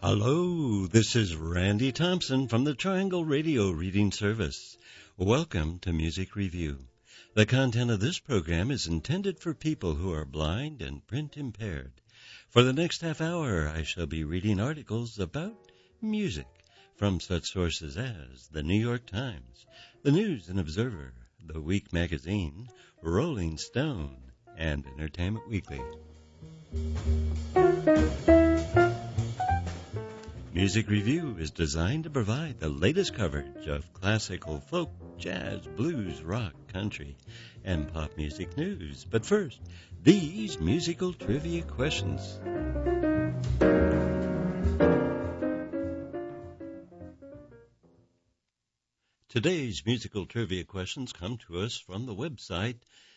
Hello, this is Randy Thompson from the Triangle Radio Reading Service. Welcome to Music Review. The content of this program is intended for people who are blind and print impaired. For the next half hour, I shall be reading articles about music from such sources as the New York Times, the News and Observer, the Week Magazine, Rolling Stone, and Entertainment Weekly. Music Review is designed to provide the latest coverage of classical, folk, jazz, blues, rock, country, and pop music news. But first, these musical trivia questions. Today's musical trivia questions come to us from the website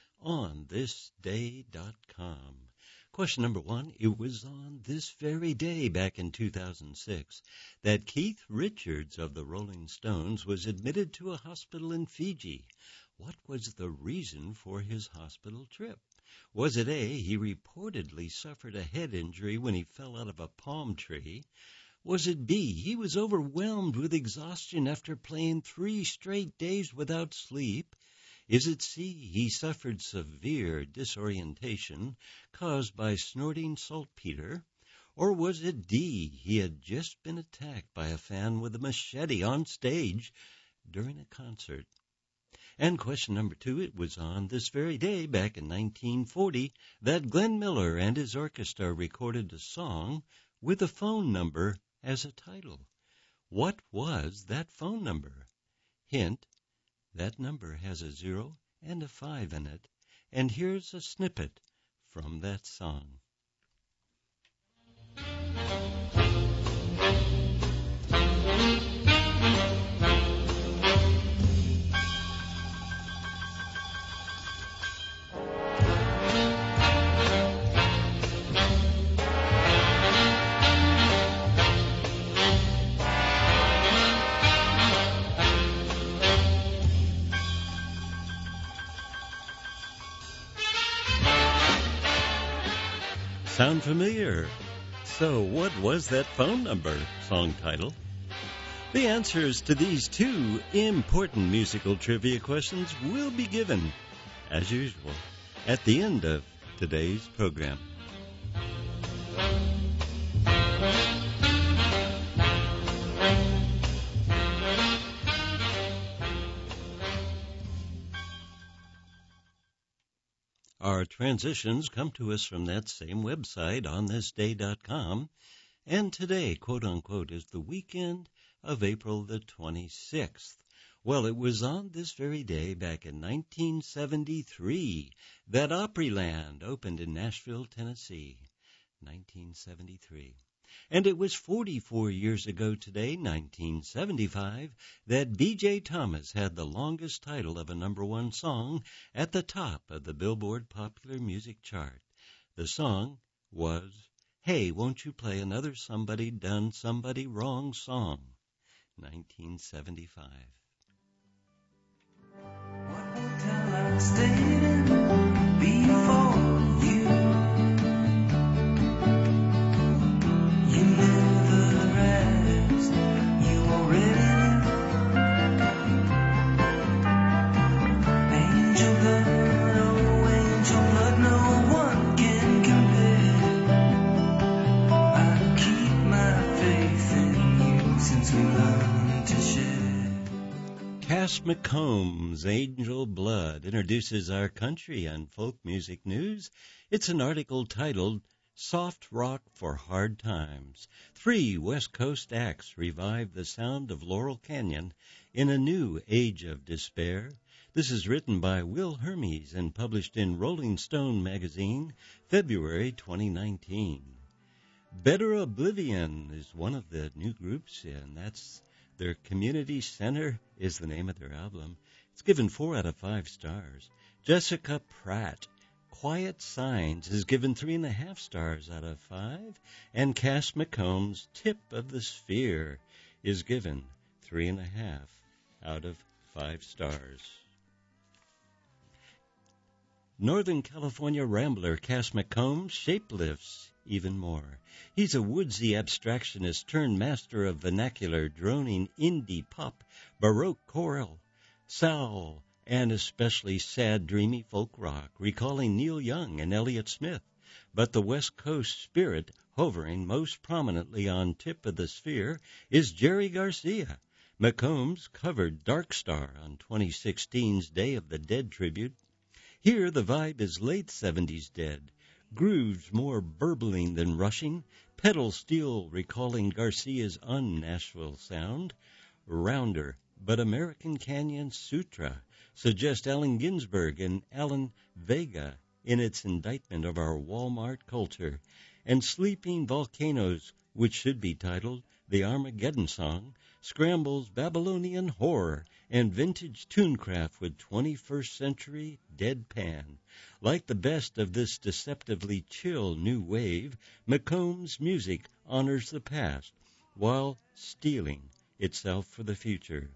onthisday.com. Question number one, it was on this very day back in 2006 that Keith Richards of the Rolling Stones was admitted to a hospital in Fiji. What was the reason for his hospital trip? Was it A, he reportedly suffered a head injury when he fell out of a palm tree? Was it B, he was overwhelmed with exhaustion after playing 3 straight days without sleep? Is it C, he suffered severe disorientation caused by snorting saltpeter? Or was it D, he had just been attacked by a fan with a machete on stage during a concert? And question number 2, it was on this very day back in 1940 that Glenn Miller and his orchestra recorded a song with a phone number as a title. What was that phone number? Hint, that number has a 0 and a 5 in it. And here's a snippet from that song. Sound familiar? So what was that phone number? Song title. The answers to these 2 important musical trivia questions will be given, as usual, at the end of today's program. Our transitions come to us from that same website, onthisday.com, and today, quote-unquote, is the weekend of April the 26th. Well, it was on this very day back in 1973 that Opryland opened in Nashville, Tennessee, 1973. And it was 44 years ago today, 1975, that B.J. Thomas had the longest title of a number 1 song at the top of the Billboard Popular Music Chart. The song was, Hey, Won't You Play Another Somebody Done Somebody Wrong Song, 1975. What hotel I stayed in before you? You never asked, you already knew. Angel blood, oh angel blood, no one can compare. I keep my faith in you since we learned to share. Cass McCombs' Angel Blood introduces our country and folk music news. It's an article titled Soft Rock for Hard Times. 3 West Coast acts revive the sound of Laurel Canyon in a new age of despair. This is written by Will Hermes and published in Rolling Stone magazine, February 2019. Better Oblivion is one of the new groups, and that's their Community Center is the name of their album. It's given 4 out of 5 stars. Jessica Pratt, Quiet Signs, is given 3.5 stars out of 5. And Cass McCombs' Tip of the Sphere is given 3.5 out of 5 stars. Northern California Rambler Cass McCombs shapelifts even more. He's a woodsy abstractionist turned master of vernacular, droning indie pop, baroque choral, soul, and especially sad, dreamy folk rock, recalling Neil Young and Elliott Smith. But the West Coast spirit hovering most prominently on tip of the sphere is Jerry Garcia. McCombs covered Dark Star on 2016's Day of the Dead tribute. Here the vibe is late 70s Dead, grooves more burbling than rushing, pedal steel recalling Garcia's un-Nashville sound, rounder but American Canyon Sutra suggests Allen Ginsberg and Alan Vega in its indictment of our Walmart culture, and Sleeping Volcanoes, which should be titled The Armageddon Song, scrambles Babylonian horror and vintage tunecraft with 21st century deadpan. Like the best of this deceptively chill new wave, McCombs' music honors the past while steeling itself for the future.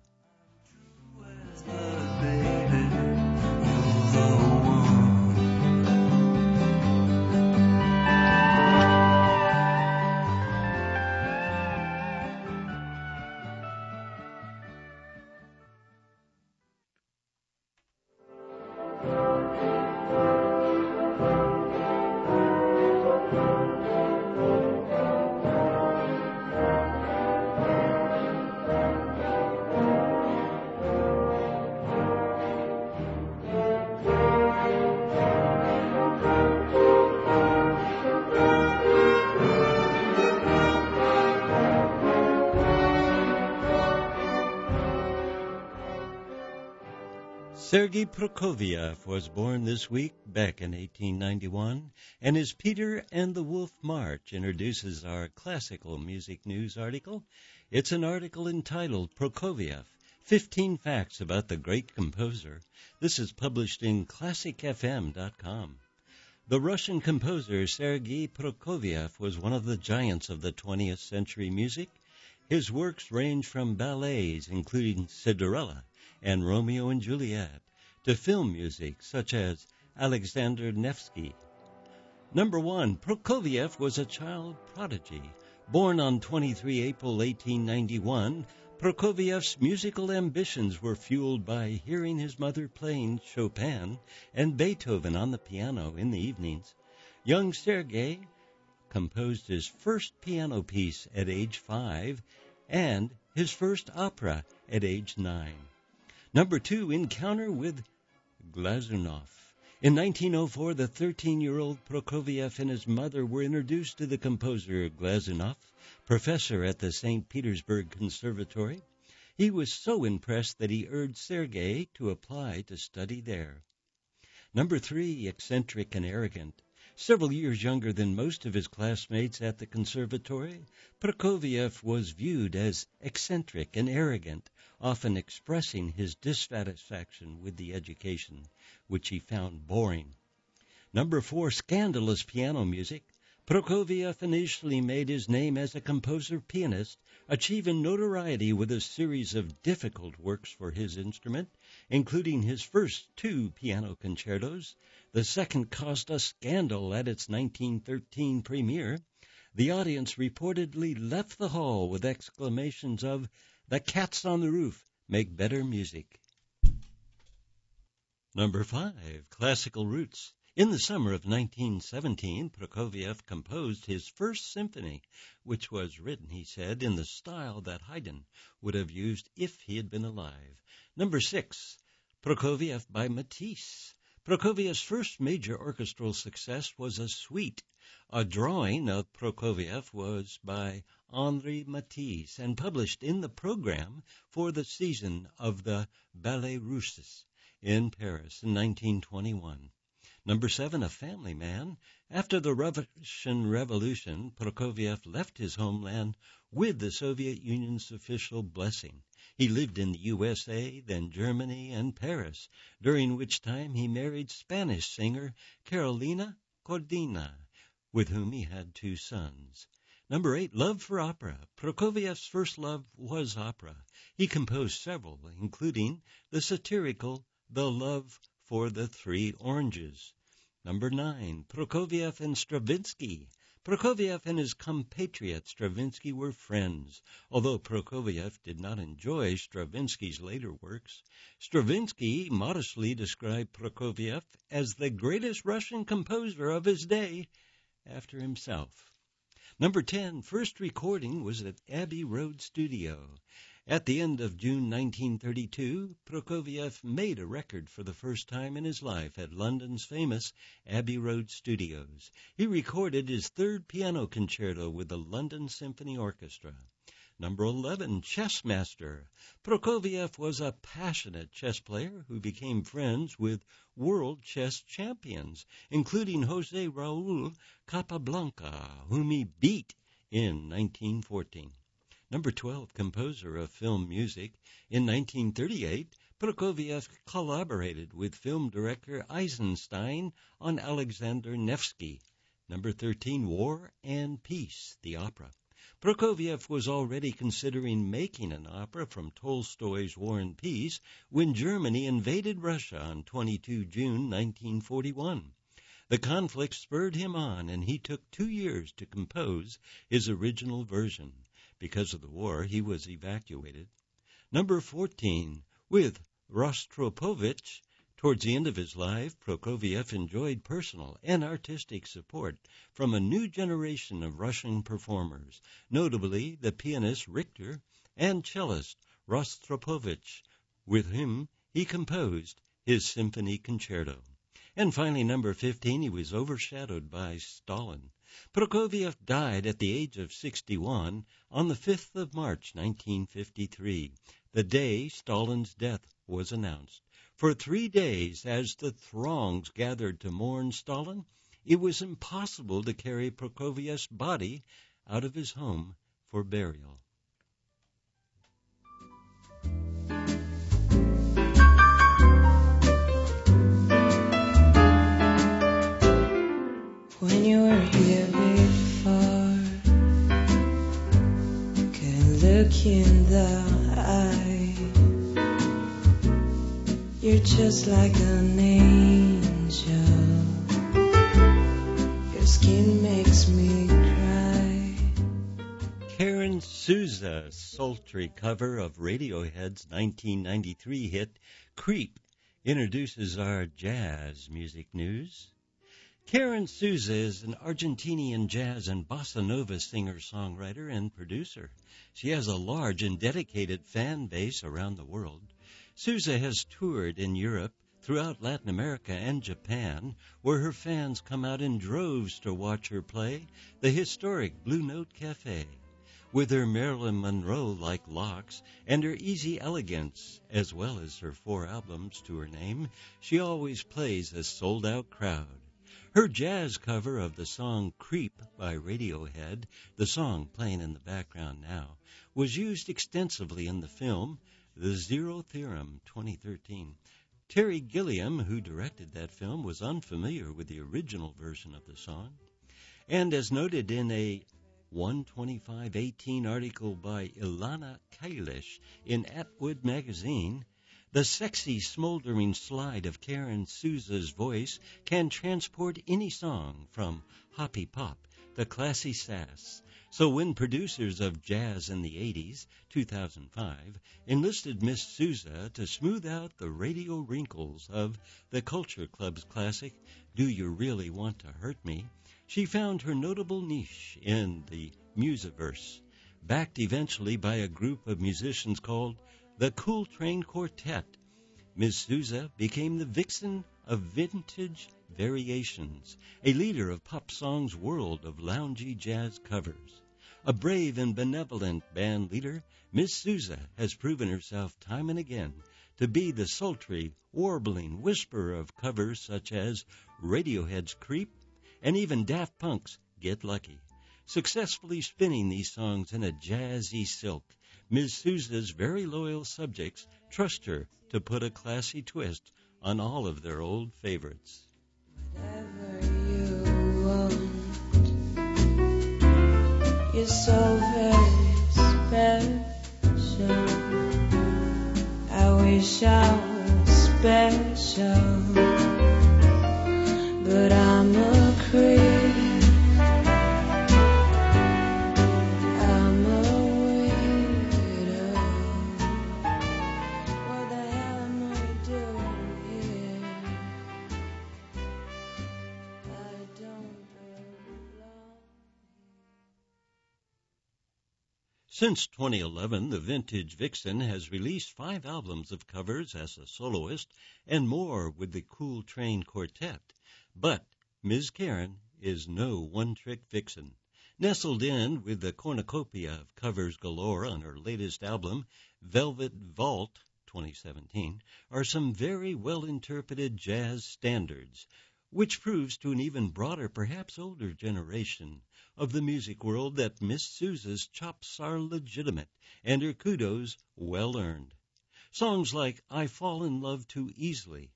Sergei Prokofiev was born this week back in 1891, and his Peter and the Wolf March introduces our classical music news article. It's an article entitled Prokofiev, 15 Facts About the Great Composer. This is published in ClassicFM.com. The Russian composer Sergei Prokofiev was one of the giants of the 20th century music. His works range from ballets, including Cinderella and Romeo and Juliet, to film music such as Alexander Nevsky. Number 1, Prokofiev was a child prodigy. Born on 23 April 1891, Prokofiev's musical ambitions were fueled by hearing his mother playing Chopin and Beethoven on the piano in the evenings. Young Sergei composed his first piano piece at age 5 and his first opera at age 9. Number 2, Encounter with Glazunov. In 1904, the 13-year-old Prokofiev and his mother were introduced to the composer Glazunov, professor at the St. Petersburg Conservatory. He was so impressed that he urged Sergei to apply to study there. Number 3, eccentric and arrogant. Several years younger than most of his classmates at the conservatory, Prokofiev was viewed as eccentric and arrogant, often expressing his dissatisfaction with the education, which he found boring. Number 4, scandalous piano music. Prokofiev initially made his name as a composer-pianist, achieving notoriety with a series of difficult works for his instrument, including his first 2 piano concertos. The second caused a scandal at its 1913 premiere. The audience reportedly left the hall with exclamations of, "The cats on the roof make better music." Number 5, classical roots. In the summer of 1917, Prokofiev composed his first symphony, which was written, he said, in the style that Haydn would have used if he had been alive. Number 6, Prokofiev by Matisse. Prokofiev's first major orchestral success was a suite. A drawing of Prokofiev was by Henri Matisse and published in the program for the season of the Ballets Russes in Paris in 1921. Number 7, A Family Man. After the Russian Revolution, Prokofiev left his homeland with the Soviet Union's official blessing. He lived in the USA, then Germany, and Paris, during which time he married Spanish singer Carolina Cordina, with whom he had 2 sons. Number 8, Love for Opera. Prokofiev's first love was opera. He composed several, including the satirical The Love for the Three Oranges. Number 9, Prokofiev and Stravinsky. Prokofiev and his compatriot Stravinsky were friends. Although Prokofiev did not enjoy Stravinsky's later works, Stravinsky modestly described Prokofiev as the greatest Russian composer of his day, after himself. Number 10, first recording was at Abbey Road Studio. At the end of June 1932, Prokofiev made a record for the first time in his life at London's famous Abbey Road Studios. He recorded his third piano concerto with the London Symphony Orchestra. Number 11, Chess Master. Prokofiev was a passionate chess player who became friends with world chess champions, including Jose Raul Capablanca, whom he beat in 1914. Number 12, composer of film music. In 1938, Prokofiev collaborated with film director Eisenstein on Alexander Nevsky. Number 13, War and Peace, the opera. Prokofiev was already considering making an opera from Tolstoy's War and Peace when Germany invaded Russia on 22 June 1941. The conflict spurred him on, and he took 2 years to compose his original version. Because of the war, he was evacuated. Number 14, with Rostropovich. Towards the end of his life, Prokofiev enjoyed personal and artistic support from a new generation of Russian performers, notably the pianist Richter and cellist Rostropovich, with whom he composed his symphony concerto. And finally, number 15, he was overshadowed by Stalin. Prokofiev died at the age of 61 on the 5th of March, 1953, the day Stalin's death was announced. For 3 days, as the throngs gathered to mourn Stalin, it was impossible to carry Prokofiev's body out of his home for burial. When you were here before, can look you in the eye. You're just like an angel. Your skin makes me cry. Karen Souza's sultry cover of Radiohead's 1993 hit Creep introduces our jazz music news. Karen Souza is an Argentinian jazz and bossa nova singer-songwriter and producer. She has a large and dedicated fan base around the world. Souza has toured in Europe, throughout Latin America and Japan, where her fans come out in droves to watch her play the historic Blue Note Cafe. With her Marilyn Monroe-like locks and her easy elegance, as well as her 4 albums to her name, she always plays a sold-out crowd. Her jazz cover of the song Creep by Radiohead, the song playing in the background now, was used extensively in the film The Zero Theorem 2013. Terry Gilliam, who directed that film, was unfamiliar with the original version of the song. And as noted in a 125/18 article by Ilana Kalish in Atwood magazine, the sexy, smoldering slide of Karen Souza's voice can transport any song from hoppy pop to classy sass. So when producers of jazz in the 80s, 2005, enlisted Miss Souza to smooth out the radio wrinkles of the Culture Club's classic, Do You Really Want to Hurt Me?, she found her notable niche in the Musiverse, backed eventually by a group of musicians called the Cool Train Quartet. Ms. Souza became the vixen of vintage variations, a leader of pop song's world of loungy jazz covers. A brave and benevolent band leader, Ms. Souza has proven herself time and again to be the sultry, warbling whisper of covers such as Radiohead's Creep and even Daft Punk's Get Lucky. Successfully spinning these songs in a jazzy silk, Ms. Souza's very loyal subjects trust her to put a classy twist on all of their old favorites. Whatever you want, you're so very special. I wish I was special, but I'm a creep. I'm a weirdo. What the hell am I doing here? I don't belong. Since 2011, the Vintage Vixen has released 5 albums of covers as a soloist and more with the Cool Train Quartet. But Ms. Karen is no one-trick vixen. Nestled in with the cornucopia of covers galore on her latest album, Velvet Vault 2017, are some very well-interpreted jazz standards, which proves to an even broader, perhaps older generation of the music world that Miss Sousa's chops are legitimate and her kudos well-earned. Songs like I Fall in Love Too Easily,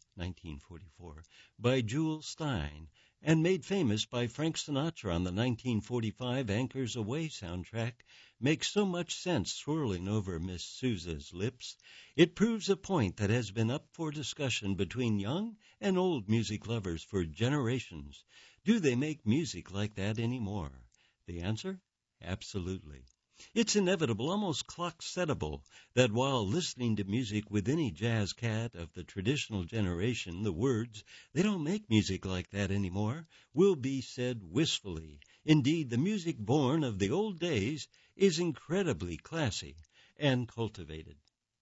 1944, by Jewel Stein, and made famous by Frank Sinatra on the 1945 Anchors Away soundtrack, make so much sense swirling over Miss Sousa's lips. It proves a point that has been up for discussion between young and old music lovers for generations. Do they make music like that anymore? The answer? Absolutely. It's inevitable, almost clock-settable, that while listening to music with any jazz cat of the traditional generation, the words, "They don't make music like that anymore," will be said wistfully. Indeed, the music born of the old days is incredibly classy and cultivated.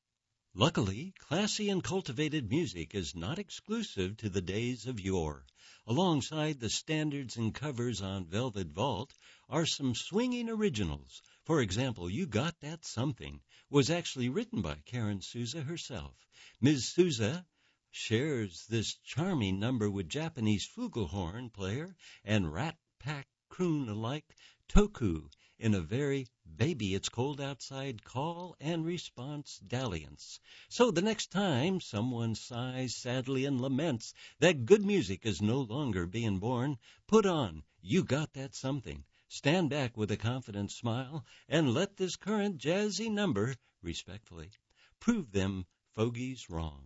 Luckily, classy and cultivated music is not exclusive to the days of yore. Alongside the standards and covers on Velvet Vault are some swinging originals. For example, You Got That Something was actually written by Karen Sousa herself. Ms. Sousa shares this charming number with Japanese flugelhorn player and Rat Pack croon-alike Toku in a very baby it's cold outside call and response dalliance. So the next time someone sighs sadly and laments that good music is no longer being born, put on You Got That Something. Stand back with a confident smile and let this current jazzy number, respectfully, prove them fogies wrong.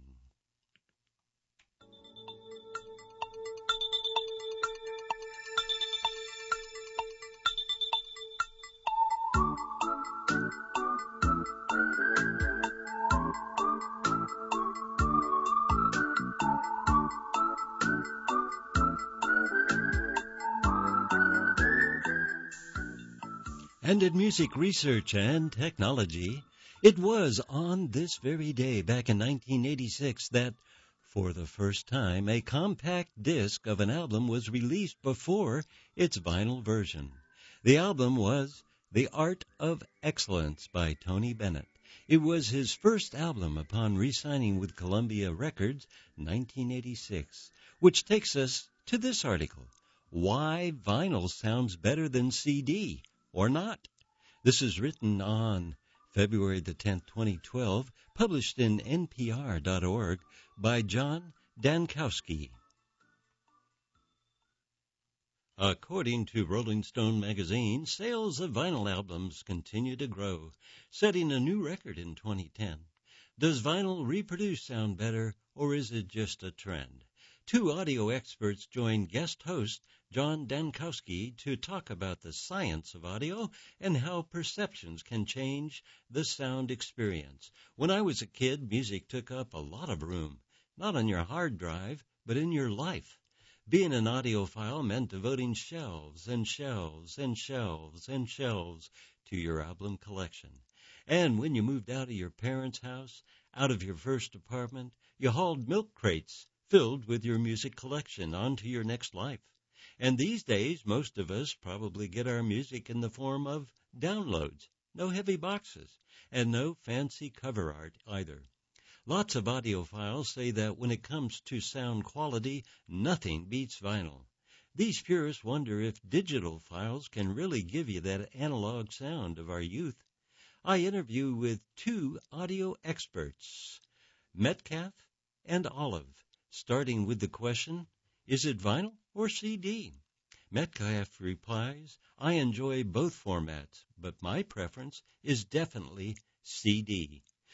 And in music research and technology, it was on this very day back in 1986 that, for the first time, a compact disc of an album was released before its vinyl version. The album was The Art of Excellence by Tony Bennett. It was his first album upon re-signing with Columbia Records, 1986, which takes us to this article, Why Vinyl Sounds Better Than CD. Or not. This is written on February the 10th, 2012, published in NPR.org by John Dankowski. According to Rolling Stone magazine, sales of vinyl albums continue to grow, setting a new record in 2010. Does vinyl reproduce sound better, or is it just a trend? 2 audio experts join guest host John Dankowski to talk about the science of audio and how perceptions can change the sound experience. When I was a kid, music took up a lot of room, not on your hard drive, but in your life. Being an audiophile meant devoting shelves and shelves and shelves and shelves to your album collection. And when you moved out of your parents' house, out of your first apartment, you hauled milk crates filled with your music collection onto your next life. And these days, most of us probably get our music in the form of downloads, no heavy boxes, and no fancy cover art either. Lots of audiophiles say that when it comes to sound quality, nothing beats vinyl. These purists wonder if digital files can really give you that analog sound of our youth. I interview with 2 audio experts, Metcalf and Olive, starting with the question, is it vinyl or CD? Metcalf replies, I enjoy both formats, but my preference is definitely CD.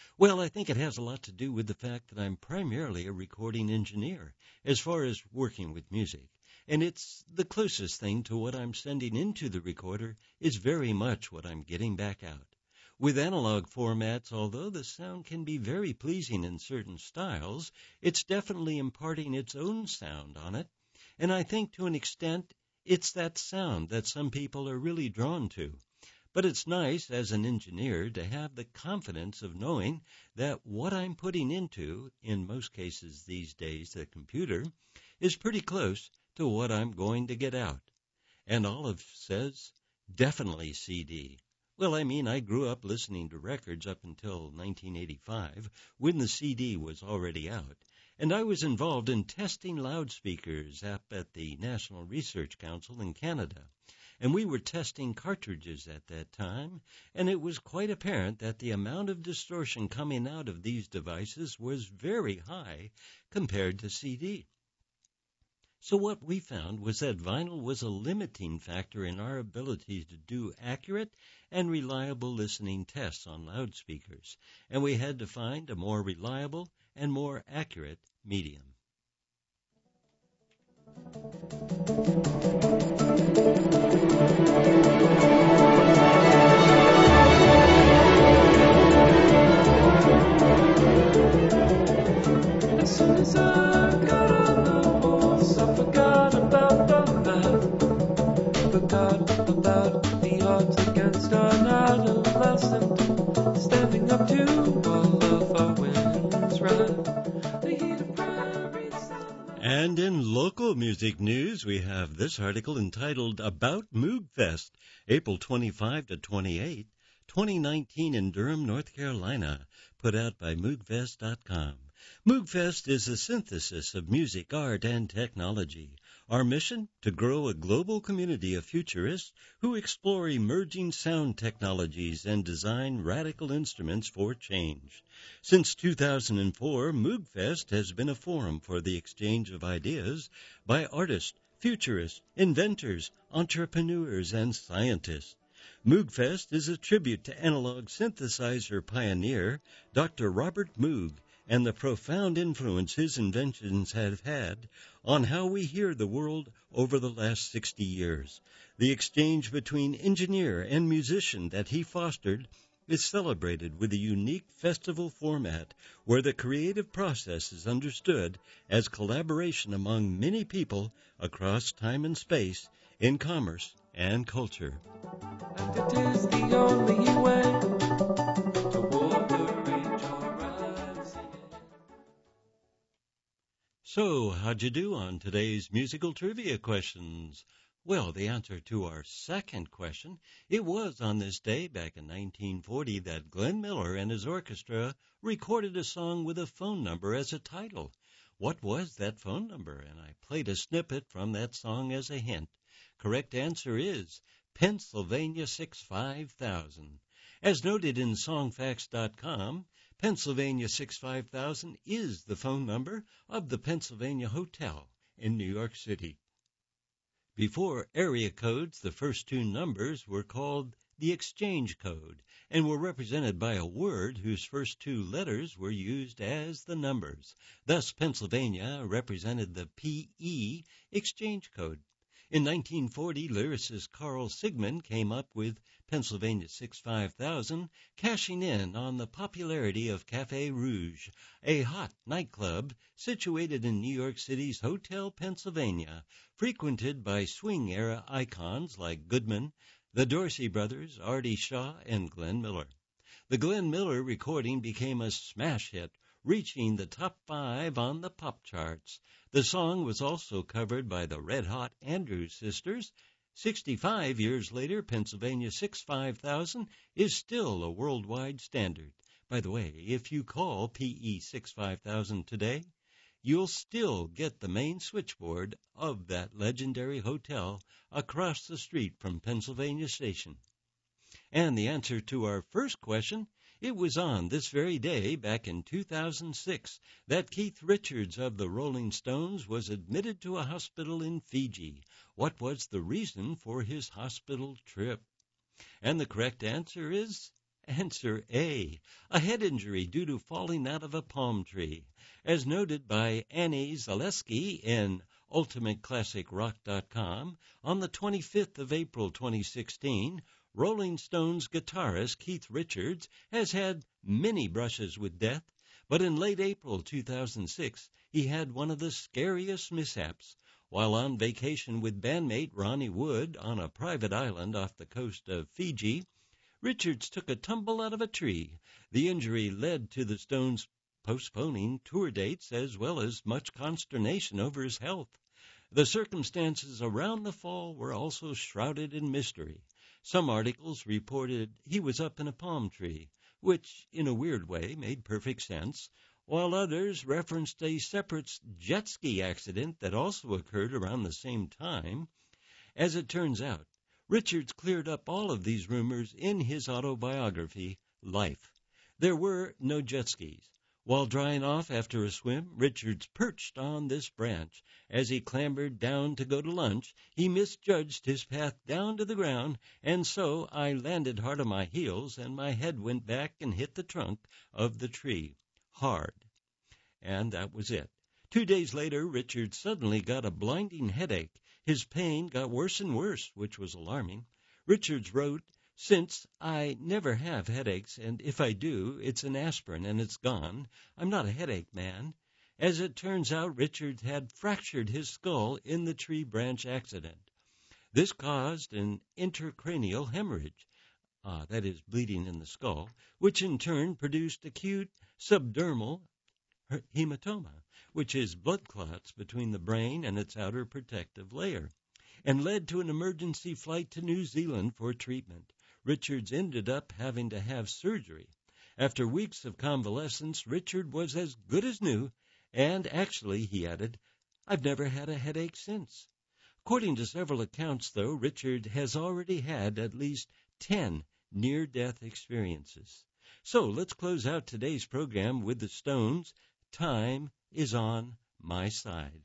Well, I think it has a lot to do with the fact that I'm primarily a recording engineer as far as working with music. And it's the closest thing to what I'm sending into the recorder is very much what I'm getting back out. With analog formats, although the sound can be very pleasing in certain styles, it's definitely imparting its own sound on it. And I think to an extent, it's that sound that some people are really drawn to. But it's nice as an engineer to have the confidence of knowing that what I'm putting into, in most cases these days the computer, is pretty close to what I'm going to get out. And Olive says, definitely CD. Well, I mean, I grew up listening to records up until 1985 when the CD was already out. And I was involved in testing loudspeakers up at the National Research Council in Canada. And we were testing cartridges at that time, and it was quite apparent that the amount of distortion coming out of these devices was very high compared to CD. So what we found was that vinyl was a limiting factor in our ability to do accurate and reliable listening tests on loudspeakers, and we had to find a more reliable and more accurate medium. As soon as I got on the horse, I forgot about the math. Forgot about the odds against an adolescent, standing up to all of our winds, right? The heat of prairie sun. And in local music news, we have this article entitled About Moogfest, April 25 to 28, 2019 in Durham, North Carolina, put out by Moogfest.com. Moogfest is a synthesis of music, art, and technology. Our mission? To grow a global community of futurists who explore emerging sound technologies and design radical instruments for change. Since 2004, Moogfest has been a forum for the exchange of ideas by artists, futurists, inventors, entrepreneurs, and scientists. Moogfest is a tribute to analog synthesizer pioneer Dr. Robert Moog and the profound influence his inventions have had on how we hear the world over the last 60 years. The exchange between engineer and musician that he fostered is celebrated with a unique festival format where the creative process is understood as collaboration among many people across time and space in commerce and culture. And it is the only way toward the reach horizon. So, how'd you do on today's musical trivia questions? Well, the answer to our second question, it was on this day back in 1940 that Glenn Miller and his orchestra recorded a song with a phone number as a title. What was that phone number? And I played a snippet from that song as a hint. Correct answer is Pennsylvania 65000. As noted in songfacts.com, Pennsylvania 65000 is the phone number of the Pennsylvania Hotel in New York City. Before area codes, the first two numbers were called the exchange code and were represented by a word whose first two letters were used as the numbers. Thus, Pennsylvania represented the PE exchange code. In 1940, lyricist Carl Sigman came up with Pennsylvania 65000, cashing in on the popularity of Café Rouge, a hot nightclub situated in New York City's Hotel Pennsylvania, frequented by swing-era icons like Goodman, the Dorsey brothers, Artie Shaw, and Glenn Miller. The Glenn Miller recording became a smash hit, reaching the top 5 on the pop charts. The song was also covered by the Red Hot Andrews Sisters. 65 years later, Pennsylvania 65000 is still a worldwide standard. By the way, if you call PE 65000 today, you'll still get the main switchboard of that legendary hotel across the street from Pennsylvania Station. And the answer to our first question, it was on this very day back in 2006 that Keith Richards of the Rolling Stones was admitted to a hospital in Fiji. What was the reason for his hospital trip? And the correct answer is Answer A, a head injury due to falling out of a palm tree. As noted by Annie Zaleski in UltimateClassicRock.com, on the 25th of April 2016, Rolling Stones guitarist Keith Richards has had many brushes with death, but in late April 2006, he had one of the scariest mishaps. While on vacation with bandmate Ronnie Wood on a private island off the coast of Fiji, Richards took a tumble out of a tree. The injury led to the Stones postponing tour dates as well as much consternation over his health. The circumstances around the fall were also shrouded in mystery. Some articles reported he was up in a palm tree, which in a weird way made perfect sense, while others referenced a separate jet ski accident that also occurred around the same time. As it turns out, Richards cleared up all of these rumors in his autobiography, Life. There were no jet skis. While drying off after a swim, Richards perched on this branch. As he clambered down to go to lunch, he misjudged his path down to the ground, and so I landed hard on my heels, and my head went back and hit the trunk of the tree. Hard. And that was it. 2 days later, Richards suddenly got a blinding headache. His pain got worse and worse, which was alarming. Richards wrote, "Since I never have headaches, and if I do, it's an aspirin and it's gone, I'm not a headache man." As it turns out, Richards had fractured his skull in the tree branch accident. This caused an intracranial hemorrhage, that is, bleeding in the skull, which in turn produced acute subdermal hematoma, which is blood clots between the brain and its outer protective layer, and led to an emergency flight to New Zealand for treatment. Richards ended up having to have surgery. After weeks of convalescence, Richard was as good as new, and actually, he added, "I've never had a headache since." According to several accounts, though, Richard has already had at least 10 near-death experiences. So let's close out today's program with the Stones. Time is on my side.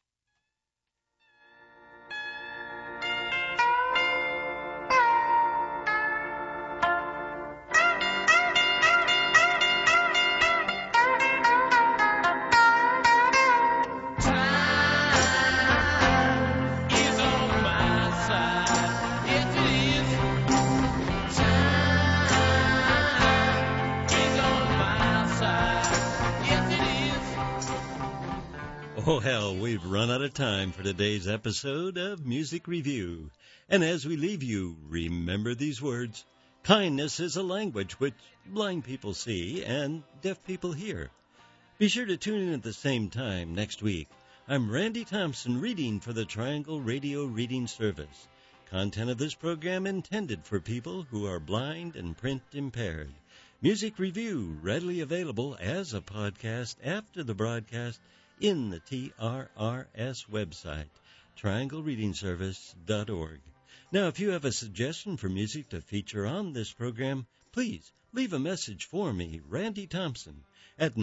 Oh, hell, we've run out of time for today's episode of Music Review. And as we leave you, remember these words. Kindness is a language which blind people see and deaf people hear. Be sure to tune in at the same time next week. I'm Randy Thompson reading for the Triangle Radio Reading Service. Content of this program intended for people who are blind and print impaired. Music Review readily available as a podcast after the broadcast in the TRRS website, trianglereadingservice.org. Now, if you have a suggestion for music to feature on this program, please leave a message for me, Randy Thompson, at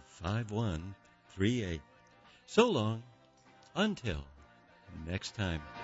919-832-5138. So long, until next time.